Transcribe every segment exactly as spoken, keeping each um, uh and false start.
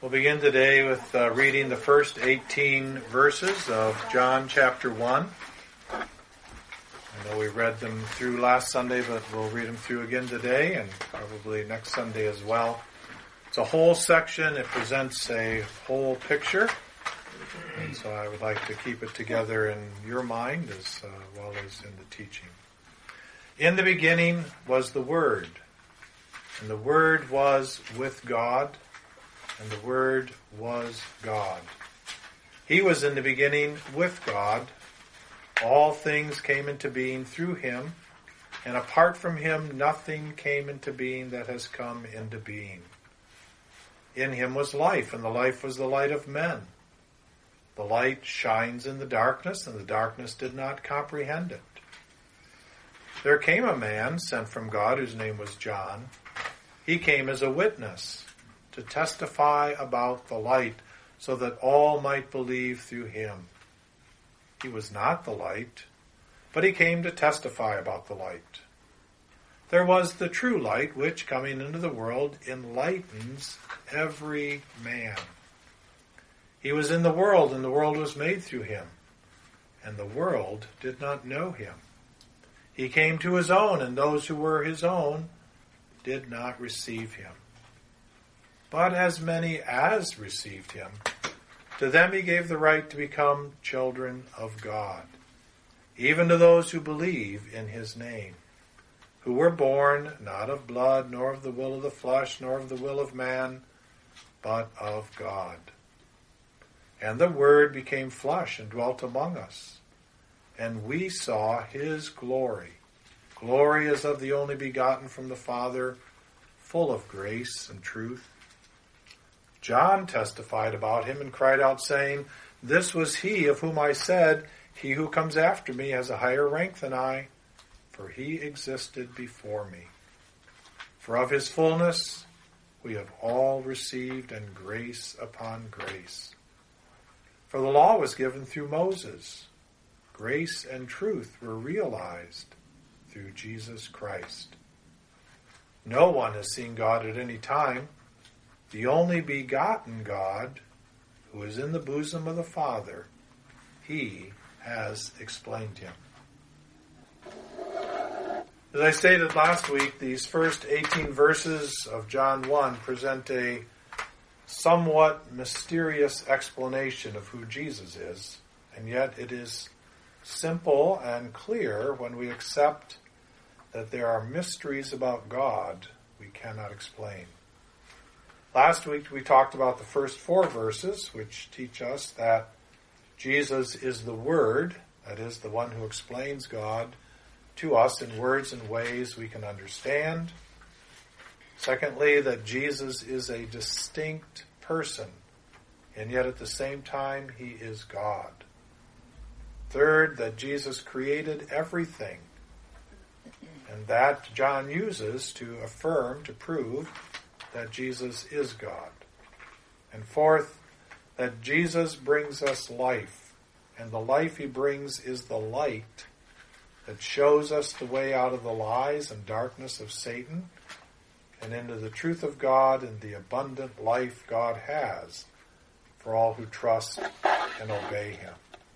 We'll begin today with uh, reading the first eighteen verses of John chapter one. I know we read them through last Sunday, but we'll read them through again today and probably next Sunday as well. It's a whole section. It presents a whole picture. And so I would like to keep it together in your mind as uh, well as in the teaching. In the beginning was the Word, and the Word was with God, and the Word was God. He was in the beginning with God. All things came into being through him, and apart from him nothing came into being that has come into being. In him was life, and the life was the light of men. The light shines in the darkness, and the darkness did not comprehend it. There came a man sent from God whose name was John. He came as a witness to testify about the light, so that all might believe through him. He was not the light, but he came to testify about the light. There was the true light, which, coming into the world, enlightens every man. He was in the world, and the world was made through him, and the world did not know him. He came to his own, and those who were his own did not receive him. But as many as received him, to them he gave the right to become children of God, even to those who believe in his name, who were born not of blood, nor of the will of the flesh, nor of the will of man, but of God. And the Word became flesh and dwelt among us, and we saw his glory. Glory as of the only begotten from the Father, full of grace and truth. John testified about him and cried out, saying, "This was he of whom I said, he who comes after me has a higher rank than I, for he existed before me. For of his fullness we have all received, and grace upon grace. For the law was given through Moses. Grace and truth were realized through Jesus Christ. No one has seen God at any time. The only begotten God, who is in the bosom of the Father, he has explained him." As I stated last week, these first eighteen verses of John one present a somewhat mysterious explanation of who Jesus is, and yet it is simple and clear when we accept that there are mysteries about God we cannot explain. Last week we talked about the first four verses, which teach us that Jesus is the Word, that is, the one who explains God to us in words and ways we can understand. Secondly, that Jesus is a distinct person, and yet at the same time he is God. Third, that Jesus created everything, and that John uses to affirm, to prove that Jesus is God. And fourth, that Jesus brings us life, and the life he brings is the light that shows us the way out of the lies and darkness of Satan and into the truth of God and the abundant life God has for all who trust and obey him.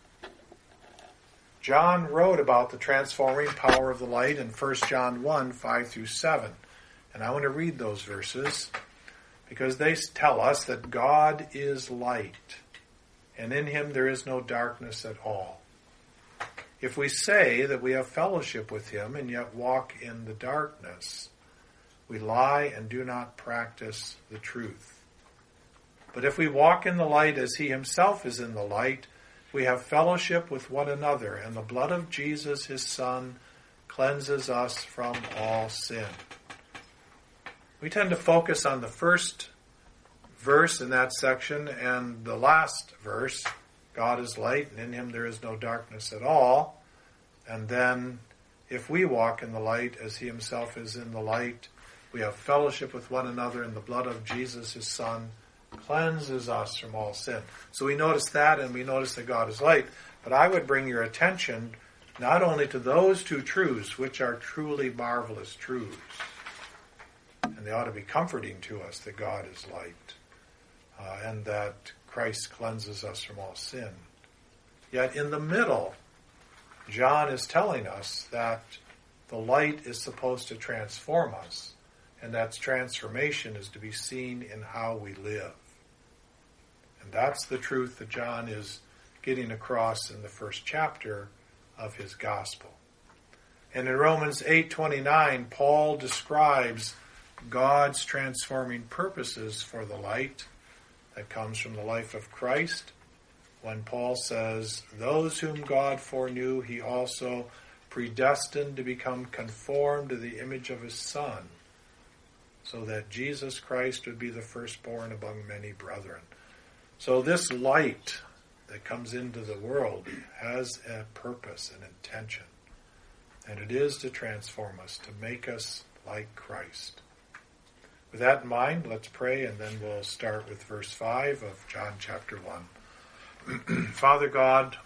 John wrote about the transforming power of the light in First John one, five through seven. And I want to read those verses because they tell us that God is light, and in him there is no darkness at all. If we say that we have fellowship with him and yet walk in the darkness, we lie and do not practice the truth. But if we walk in the light as he himself is in the light, we have fellowship with one another, and the blood of Jesus, his Son, cleanses us from all sin. We tend to focus on the first verse in that section and the last verse, God is light, and in him there is no darkness at all. And then, if we walk in the light as he himself is in the light, we have fellowship with one another, and the blood of Jesus, his Son, cleanses us from all sin. So we notice that, and we notice that God is light. But I would bring your attention not only to those two truths, which are truly marvelous truths, and they ought to be comforting to us that God is light. uh, and that Christ cleanses us from all sin. Yet in the middle, John is telling us that the light is supposed to transform us, and that transformation is to be seen in how we live. And that's the truth that John is getting across in the first chapter of his gospel. And in Romans eight twenty-nine, Paul describes God's transforming purposes for the light that comes from the life of Christ, when Paul says, "Those whom God foreknew, he also predestined to become conformed to the image of his Son, so that Jesus Christ would be the firstborn among many brethren." So this light that comes into the world has a purpose, an intention, and it is to transform us, to make us like Christ. With that in mind, let's pray, and then we'll start with verse five of John chapter one. Father God,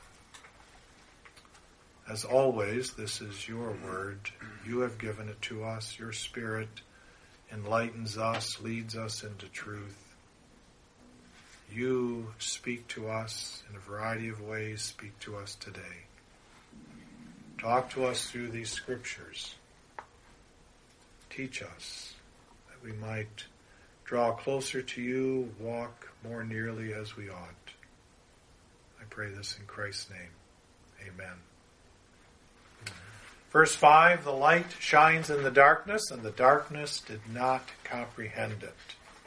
as always, this is your word. You have given it to us. Your Spirit enlightens us, leads us into truth. You speak to us in a variety of ways. Speak to us today. Talk to us through these scriptures. Teach us that we might draw closer to you, walk more nearly as we ought. I pray this in Christ's name. Amen. Verse five, the light shines in the darkness, and the darkness did not comprehend it.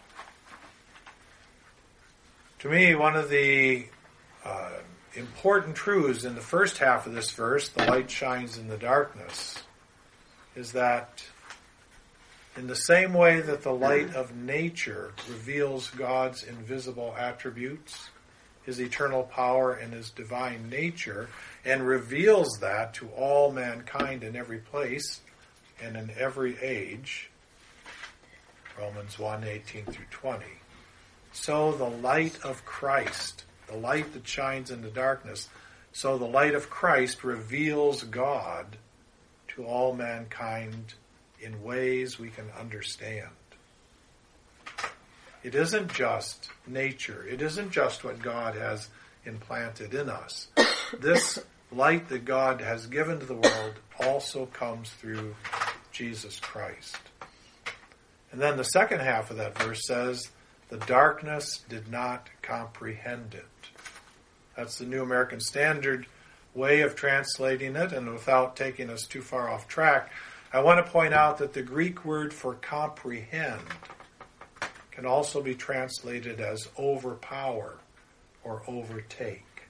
To me, one of the uh, important truths in the first half of this verse, the light shines in the darkness, is that in the same way that the light of nature reveals God's invisible attributes, his eternal power and his divine nature, and reveals that to all mankind in every place and in every age, Romans one, eighteen through twenty. So the light of Christ, the light that shines in the darkness, so the light of Christ reveals God to all mankind in ways we can understand. It isn't just nature. It isn't just what God has implanted in us. This light that God has given to the world also comes through Jesus Christ. And then the second half of that verse says, the darkness did not comprehend it. That's the New American Standard way of translating it, and without taking us too far off track, I want to point out that the Greek word for comprehend can also be translated as overpower or overtake.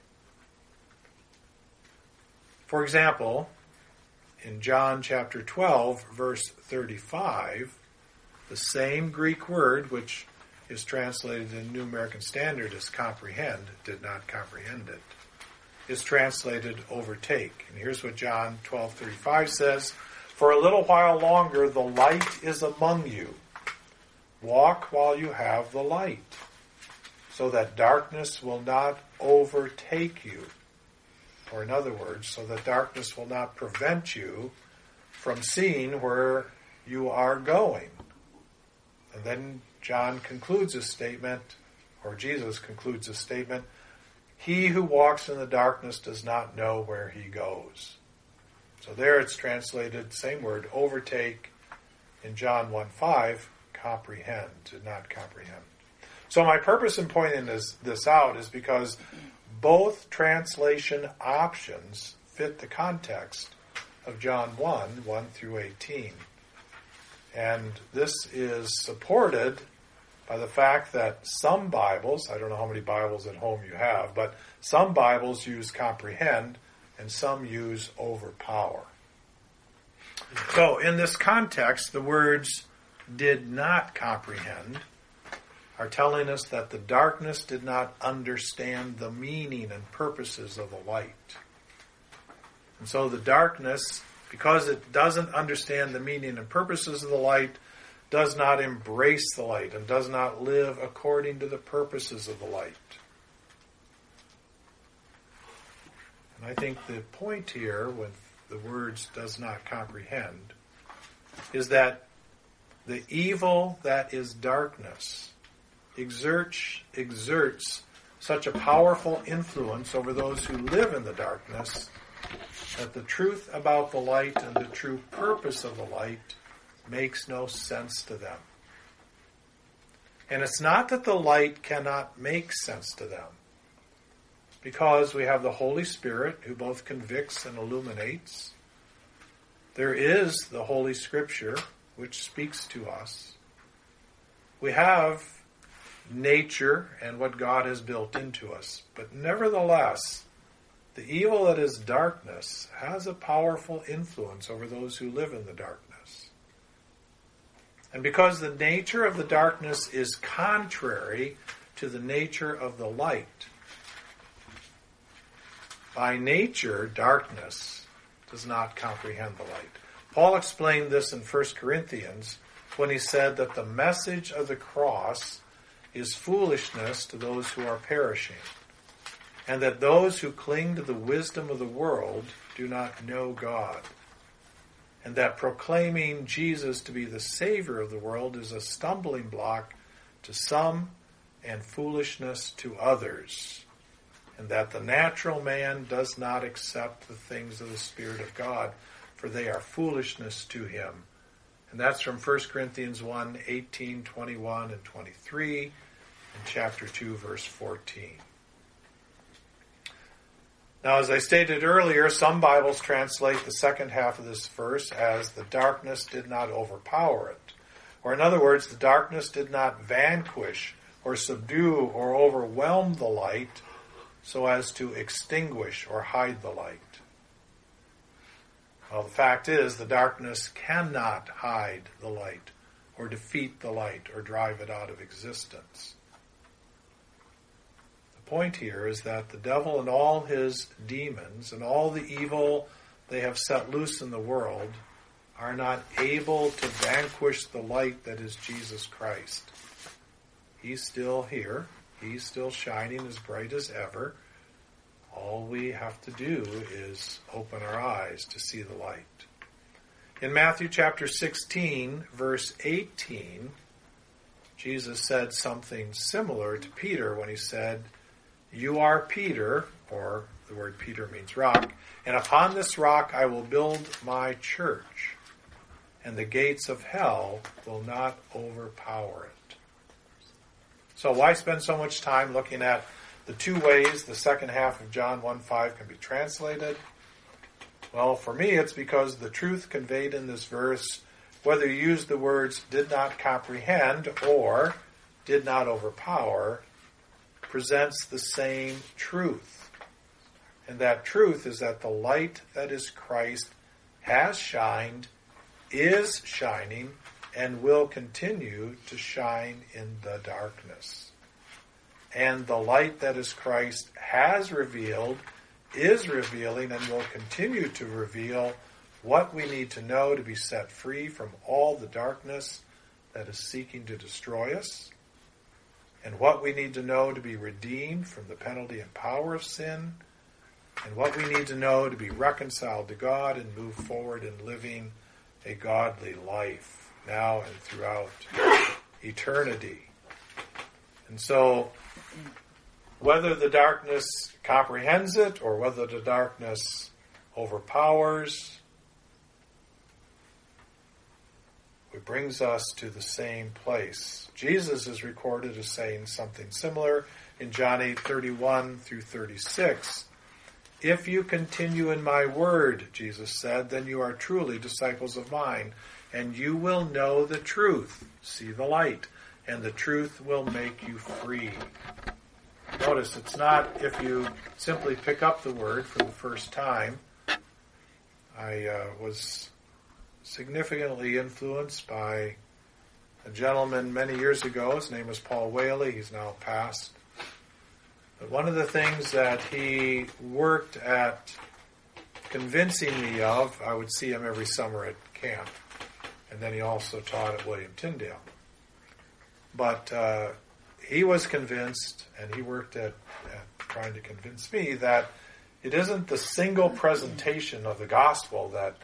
For example, in John chapter twelve, verse thirty-five, the same Greek word, which is translated in the New American Standard as comprehend, did not comprehend it, is translated overtake. And here's what John twelve thirty-five says, "For a little while longer the light is among you. Walk while you have the light, so that darkness will not overtake you." Or in other words, so that darkness will not prevent you from seeing where you are going. And then John concludes his statement, or Jesus concludes his statement, "He who walks in the darkness does not know where he goes." So there it's translated, same word, overtake, in John one five, comprehend, did not comprehend. So my purpose in pointing this, this out is because both translation options fit the context of John one, one through eighteen. And this is supported by the fact that some Bibles, I don't know how many Bibles at home you have, but some Bibles use comprehend and some use overpower. So in this context, the words did not comprehend are telling us that the darkness did not understand the meaning and purposes of the light. And so the darkness, because it doesn't understand the meaning and purposes of the light, does not embrace the light and does not live according to the purposes of the light. And I think the point here with the words does not comprehend is that the evil that is darkness exerts, exerts such a powerful influence over those who live in the darkness that the truth about the light and the true purpose of the light makes no sense to them. And it's not that the light cannot make sense to them, because we have the Holy Spirit who both convicts and illuminates. There is the Holy Scripture which speaks to us. We have nature and what God has built into us. But nevertheless, the evil that is darkness has a powerful influence over those who live in the darkness. And because the nature of the darkness is contrary to the nature of the light, by nature, darkness does not comprehend the light. Paul explained this in First Corinthians when he said that the message of the cross is foolishness to those who are perishing, and that those who cling to the wisdom of the world do not know God, and that proclaiming Jesus to be the Savior of the world is a stumbling block to some and foolishness to others, and that the natural man does not accept the things of the Spirit of God, for they are foolishness to him. And that's from First Corinthians one, eighteen, twenty-one, and twenty-three, and chapter two, verse fourteen. Now, as I stated earlier, some Bibles translate the second half of this verse as the darkness did not overpower it. Or in other words, the darkness did not vanquish or subdue or overwhelm the light so as to extinguish or hide the light. Well, the fact is, the darkness cannot hide the light or defeat the light or drive it out of existence. The point here is that the devil and all his demons and all the evil they have set loose in the world are not able to vanquish the light that is Jesus Christ. He's still here. He's still shining as bright as ever. All we have to do is open our eyes to see the light. In Matthew chapter sixteen, verse eighteen, Jesus said something similar to Peter when he said, "You are Peter," or the word Peter means rock, "and upon this rock I will build my church, and the gates of hell will not overpower it." So why spend so much time looking at the two ways the second half of John one five can be translated? Well, for me, it's because the truth conveyed in this verse, whether you use the words did not comprehend or did not overpower, presents the same truth. And that truth is that the light that is Christ has shined, is shining, and will continue to shine in the darkness. And the light that is Christ has revealed, is revealing, and will continue to reveal what we need to know to be set free from all the darkness that is seeking to destroy us, and what we need to know to be redeemed from the penalty and power of sin, and what we need to know to be reconciled to God and move forward in living a godly life now and throughout eternity. And so, whether the darkness comprehends it or whether the darkness overpowers, it brings us to the same place. Jesus is recorded as saying something similar in John eight thirty-one through thirty-six. "If you continue in my word," Jesus said, "then you are truly disciples of mine, and you will know the truth," see the light, "and the truth will make you free." Notice, it's not if you simply pick up the word for the first time. I uh, was significantly influenced by a gentleman many years ago. His name was Paul Whaley. He's now passed. But one of the things that he worked at convincing me of, I would see him every summer at camp. And then he also taught at William Tyndale. But uh, he was convinced, and he worked at, at trying to convince me, that it isn't the single presentation of the gospel that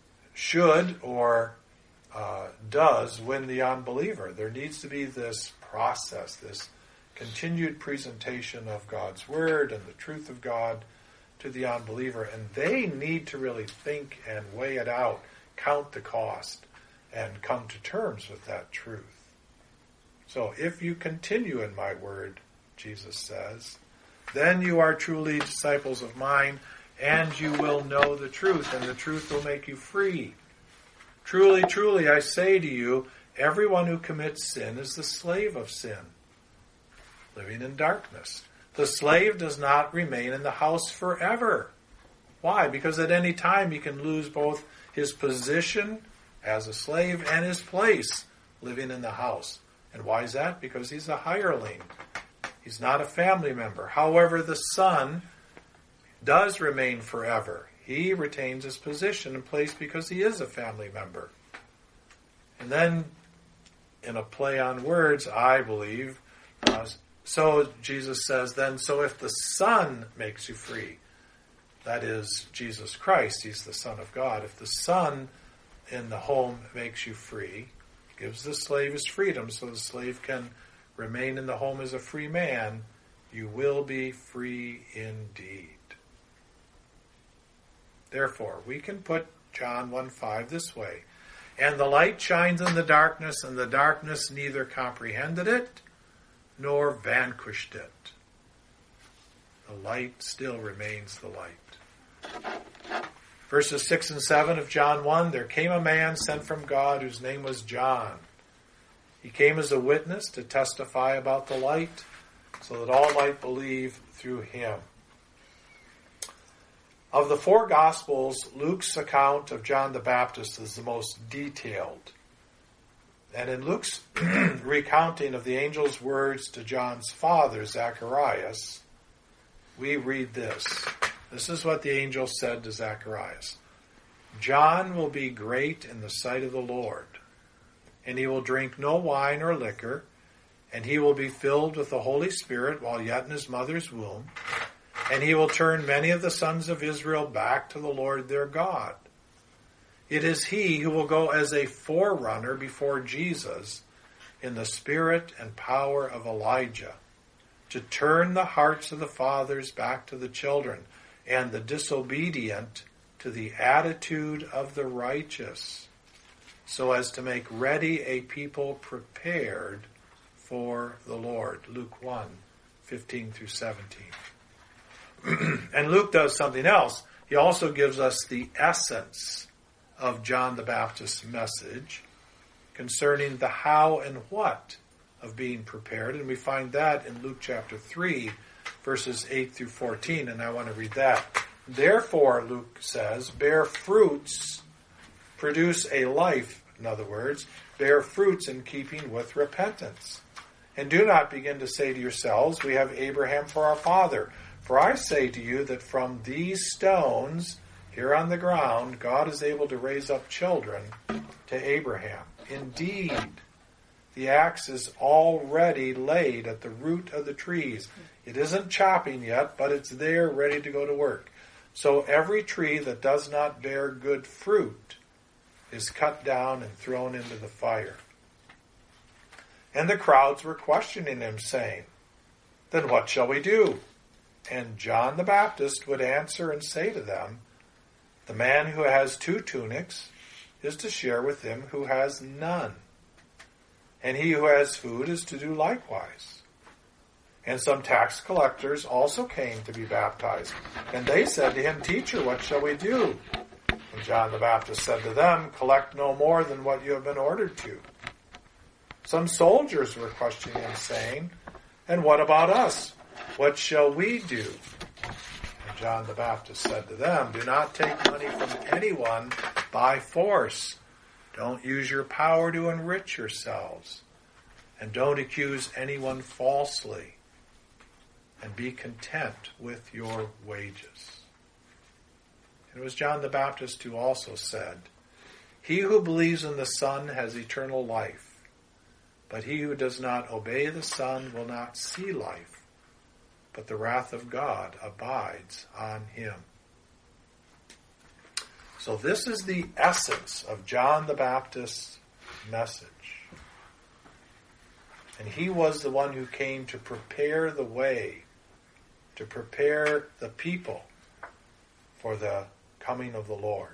should or uh, does win the unbeliever. There needs to be this process, this continued presentation of God's Word and the truth of God to the unbeliever. And they need to really think and weigh it out, count the cost, and come to terms with that truth. So if you continue in my word, Jesus says, then you are truly disciples of mine, and you will know the truth, and the truth will make you free. Truly, truly, I say to you, everyone who commits sin is the slave of sin, living in darkness. The slave does not remain in the house forever. Why? Because at any time he can lose both his position as a slave and his place living in the house. And why is that? Because he's a hireling. He's not a family member. However, the son does remain forever. He retains his position and place because he is a family member. And then, in a play on words, I believe, uh, so Jesus says then, so if the Son makes you free, that is Jesus Christ, he's the Son of God. If the Son in the home makes you free, gives the slave his freedom so the slave can remain in the home as a free man, you will be free indeed. Therefore, we can put John one five this way. And the light shines in the darkness, and the darkness neither comprehended it nor vanquished it. The light still remains the light. Verses six and seven of John one, there came a man sent from God whose name was John. He came as a witness to testify about the light, so that all might believe through him. Of the four Gospels, Luke's account of John the Baptist is the most detailed. And in Luke's recounting of the angel's words to John's father, Zacharias, we read this. This is what the angel said to Zacharias. John will be great in the sight of the Lord, and he will drink no wine or liquor, and he will be filled with the Holy Spirit while yet in his mother's womb, and he will turn many of the sons of Israel back to the Lord their God. It is he who will go as a forerunner before Jesus in the spirit and power of Elijah, to turn the hearts of the fathers back to the children, and the disobedient to the attitude of the righteous, so as to make ready a people prepared for the Lord. Luke one, fifteen through seventeen. And Luke does something else. He also gives us the essence of John the Baptist's message concerning the how and what of being prepared. And we find that in Luke chapter three, verses eight through fourteen. And I want to read that. Therefore, Luke says, bear fruits, produce a life, in other words, bear fruits in keeping with repentance. And do not begin to say to yourselves, we have Abraham for our father. For I say to you that from these stones here on the ground, God is able to raise up children to Abraham. Indeed, the axe is already laid at the root of the trees. It isn't chopping yet, but it's there ready to go to work. So every tree that does not bear good fruit is cut down and thrown into the fire. And the crowds were questioning him, saying, then what shall we do? And John the Baptist would answer and say to them, the man who has two tunics is to share with him who has none. And he who has food is to do likewise. And some tax collectors also came to be baptized. And they said to him, Teacher, what shall we do? And John the Baptist said to them, collect no more than what you have been ordered to. Some soldiers were questioning him, saying, and what about us? What shall we do? And John the Baptist said to them, do not take money from anyone by force. Don't use your power to enrich yourselves. And don't accuse anyone falsely. And be content with your wages. And it was John the Baptist who also said, he who believes in the Son has eternal life. But he who does not obey the Son will not see life, but the wrath of God abides on him. So this is the essence of John the Baptist's message. And he was the one who came to prepare the way, to prepare the people for the coming of the Lord.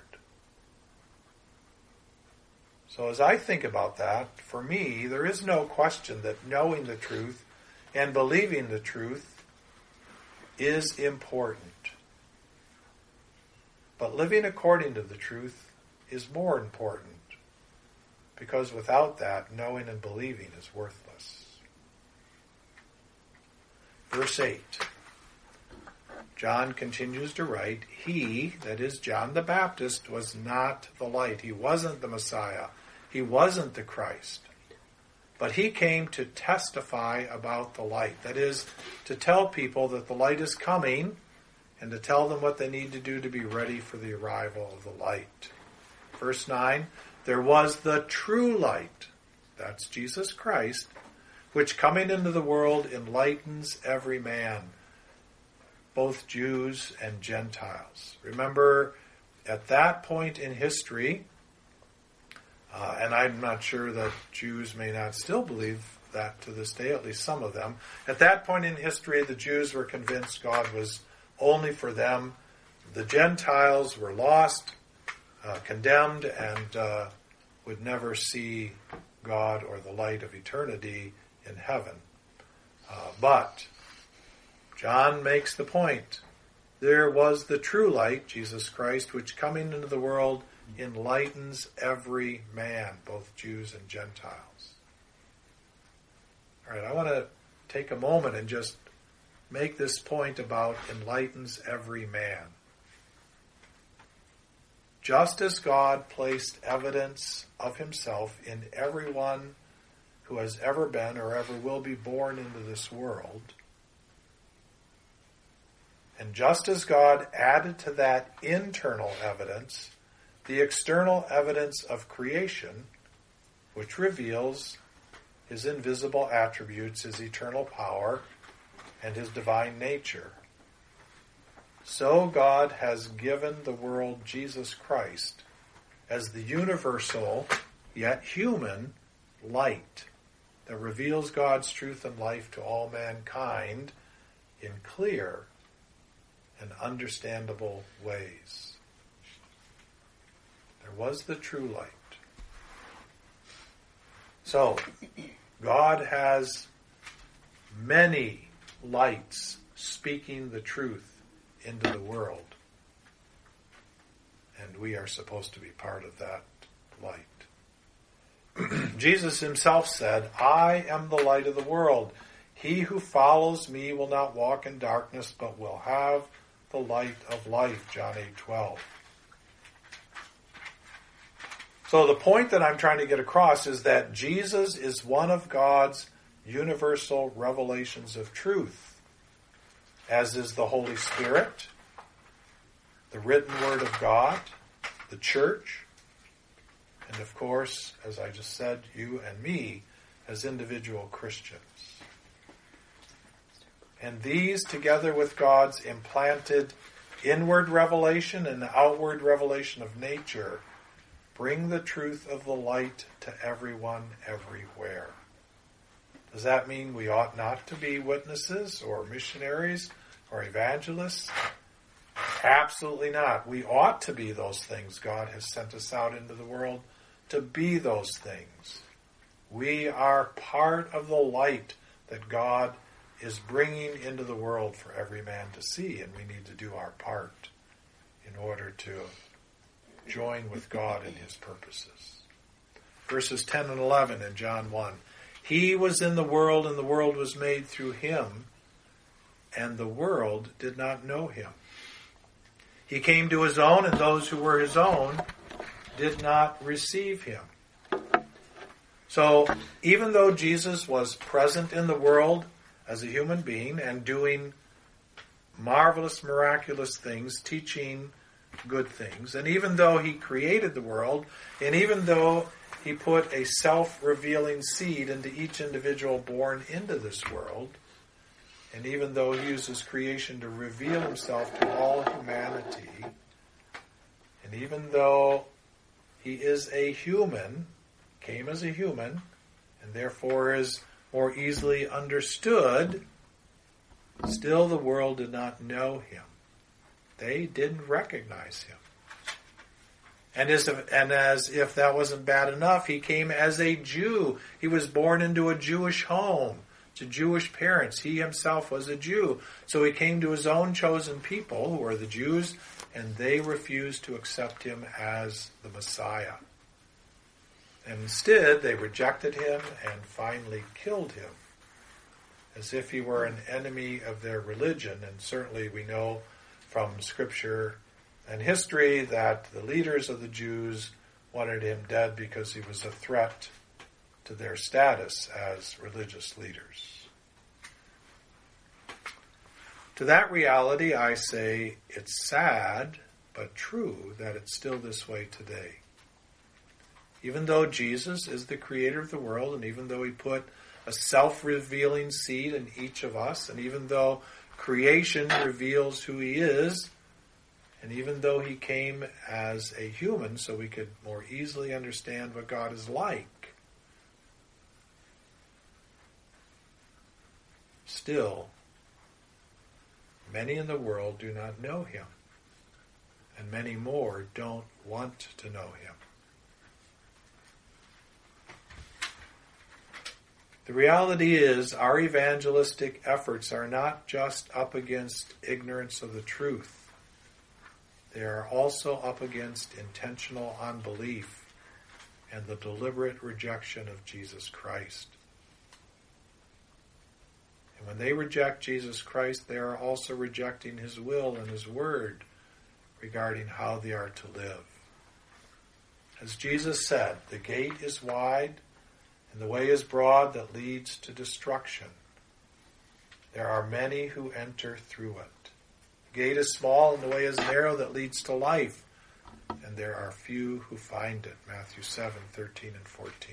So as I think about that, for me, there is no question that knowing the truth and believing the truth is important. But living according to the truth is more important, because without that, knowing and believing is worthless. Verse eight. John continues to write, he, that is John the Baptist, was not the light. He wasn't the Messiah. He wasn't the Christ. But he came to testify about the light. That is, to tell people that the light is coming and to tell them what they need to do to be ready for the arrival of the light. Verse nine, there was the true light, that's Jesus Christ, which coming into the world enlightens every man, both Jews and Gentiles. Remember, at that point in history, uh, and I'm not sure that Jews may not still believe that to this day, at least some of them. At that point in history, the Jews were convinced God was only for them. The Gentiles were lost, uh, condemned, and uh, would never see God or the light of eternity in heaven. Uh, but John makes the point. There was the true light, Jesus Christ, which coming into the world enlightens every man, both Jews and Gentiles. All right, I want to take a moment and just make this point about enlightens every man. Just as God placed evidence of himself in everyone who has ever been or ever will be born into this world, and just as God added to that internal evidence the external evidence of creation, which reveals his invisible attributes, his eternal power, and his divine nature, so God has given the world Jesus Christ as the universal, yet human, light that reveals God's truth and life to all mankind in clear and understandable ways. There was the true light. So, God has many lights speaking the truth into the world. And we are supposed to be part of that light. Jesus himself said, I am the light of the world. He who follows me will not walk in darkness, but will have the light of life. John eight twelve. So the point that I'm trying to get across is that Jesus is one of God's universal revelations of truth, as is the Holy Spirit, the written Word of God, the church, and of course, as I just said, you and me as individual Christians. And these, together with God's implanted inward revelation and the outward revelation of nature, bring the truth of the light to everyone, everywhere. Does that mean we ought not to be witnesses or missionaries or evangelists? Absolutely not. We ought to be those things. God has sent us out into the world to be those things. We are part of the light that God is bringing into the world for every man to see, and we need to do our part in order to join with God in his purposes. Verses ten and eleven in John one. He was in the world, and the world was made through him, and the world did not know him. He came to his own, and those who were his own did not receive him. So, even though Jesus was present in the world as a human being and doing marvelous, miraculous things, teaching good things, and even though he created the world, and even though he put a self-revealing seed into each individual born into this world, and even though he uses creation to reveal himself to all humanity, and even though he is a human, came as a human, and therefore is more easily understood, still the world did not know him. They didn't recognize him. And as, if, and as if that wasn't bad enough, he came as a Jew. He was born into a Jewish home, to Jewish parents. He himself was a Jew. So he came to his own chosen people, who are the Jews, and they refused to accept him as the Messiah. And instead, they rejected him and finally killed him, as if he were an enemy of their religion. And certainly we know from Scripture and history that the leaders of the Jews wanted him dead because he was a threat to their status as religious leaders. To that reality, I say it's sad, but true, that it's still this way today. Even though Jesus is the creator of the world, and even though he put a self-revealing seed in each of us, and even though creation reveals who he is, and even though he came as a human so we could more easily understand what God is like, still, many in the world do not know him, and many more don't want to know him. The reality is, our evangelistic efforts are not just up against ignorance of the truth. They are also up against intentional unbelief and the deliberate rejection of Jesus Christ. And when they reject Jesus Christ, they are also rejecting his will and his word regarding how they are to live. As Jesus said, the gate is wide and the way is broad that leads to destruction. There are many who enter through it. The gate is small and the way is narrow that leads to life, and there are few who find it. Matthew seven, thirteen and fourteen.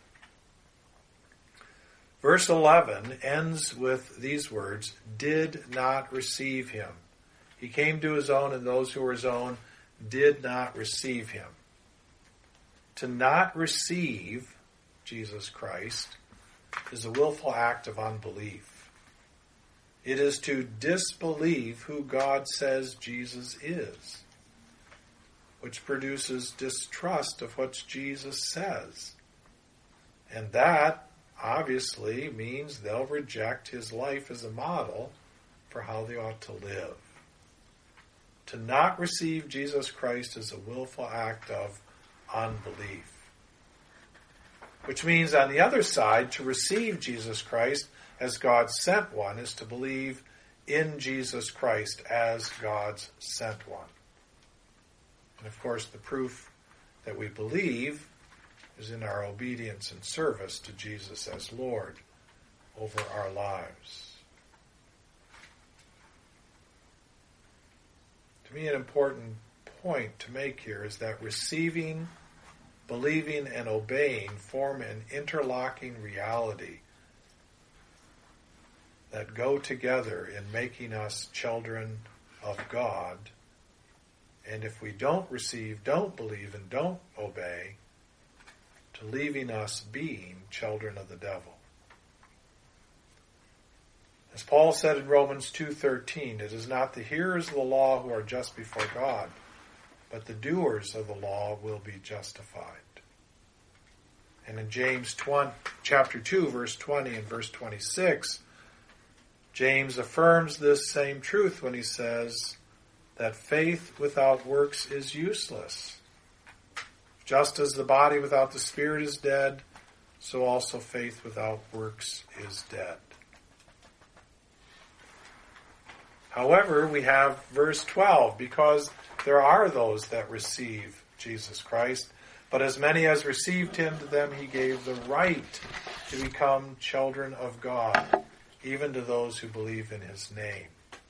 Verse eleven ends with these words, did not receive him. He came to his own, and those who were his own did not receive him. To not receive Jesus Christ is a willful act of unbelief. It is to disbelieve who God says Jesus is, which produces distrust of what Jesus says. And that obviously means they'll reject his life as a model for how they ought to live. To not receive Jesus Christ is a willful act of unbelief. Which means, on the other side, to receive Jesus Christ as God's sent one is to believe in Jesus Christ as God's sent one. And of course, the proof that we believe is in our obedience and service to Jesus as Lord over our lives. To me, an important point to make here is that receiving, believing, and obeying form an interlocking reality that go together in making us children of God. And if we don't receive, don't believe, and don't obey, to leaving us being children of the devil. As Paul said in Romans two thirteen, it is not the hearers of the law who are just before God, but the doers of the law will be justified. And in James chapter two, verse twenty and verse twenty-six, James affirms this same truth when he says that faith without works is useless. Just as the body without the spirit is dead, so also faith without works is dead. However, we have verse twelve, because there are those that receive Jesus Christ, but as many as received him, to them he gave the right to become children of God, even to those who believe in his name.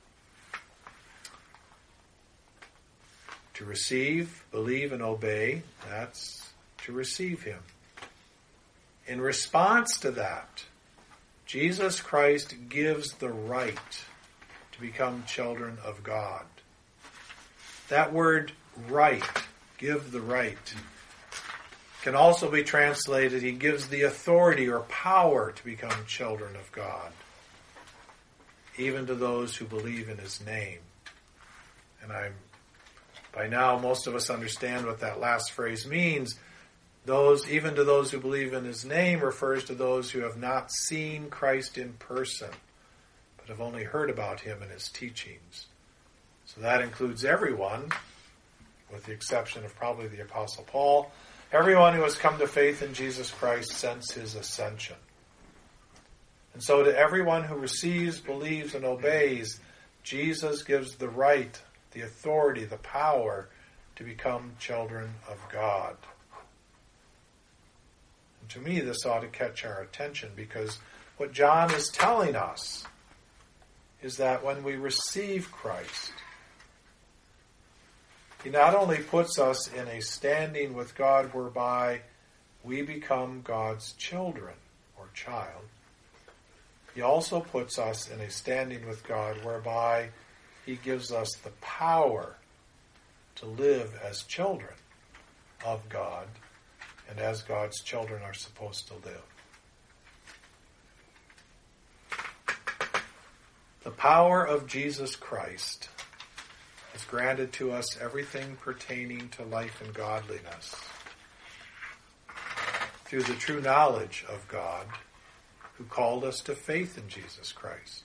To receive, believe, and obey, that's to receive him. In response to that, Jesus Christ gives the right to become children of God. That word right, give the right, can also be translated, he gives the authority or power to become children of God, even to those who believe in his name. And I'm, by now, most of us understand what that last phrase means. Those, even to those who believe in his name, refers to those who have not seen Christ in person, but have only heard about him and his teachings. So that includes everyone, with the exception of probably the Apostle Paul, everyone who has come to faith in Jesus Christ since his ascension. And so to everyone who receives, believes, and obeys, Jesus gives the right, the authority, the power to become children of God. And to me, this ought to catch our attention, because what John is telling us is that when we receive Christ, he not only puts us in a standing with God whereby we become God's children or child, he also puts us in a standing with God whereby he gives us the power to live as children of God and as God's children are supposed to live. The power of Jesus Christ has granted to us everything pertaining to life and godliness through the true knowledge of God, who called us to faith in Jesus Christ.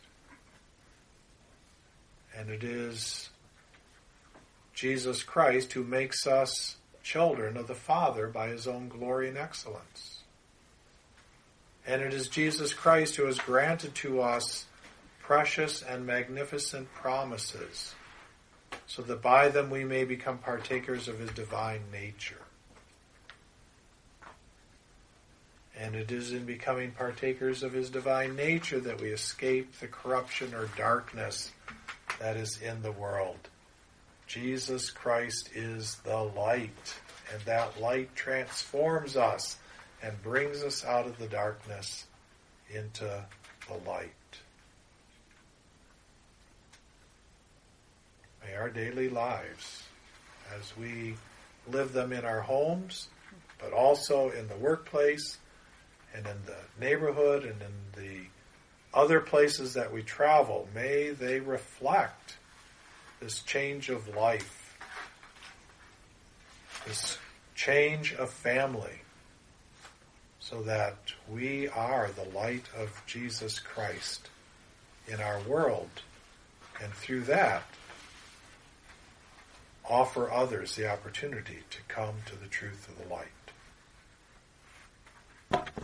And it is Jesus Christ who makes us children of the Father by his own glory and excellence. And it is Jesus Christ who has granted to us precious and magnificent promises, so that by them we may become partakers of his divine nature. And it is in becoming partakers of his divine nature that we escape the corruption or darkness that is in the world. Jesus Christ is the light, and that light transforms us and brings us out of the darkness into the light. May our daily lives, as we live them in our homes, but also in the workplace and in the neighborhood and in the other places that we travel, may they reflect this change of life, this change of family, so that we are the light of Jesus Christ in our world, and through that offer others the opportunity to come to the truth of the light.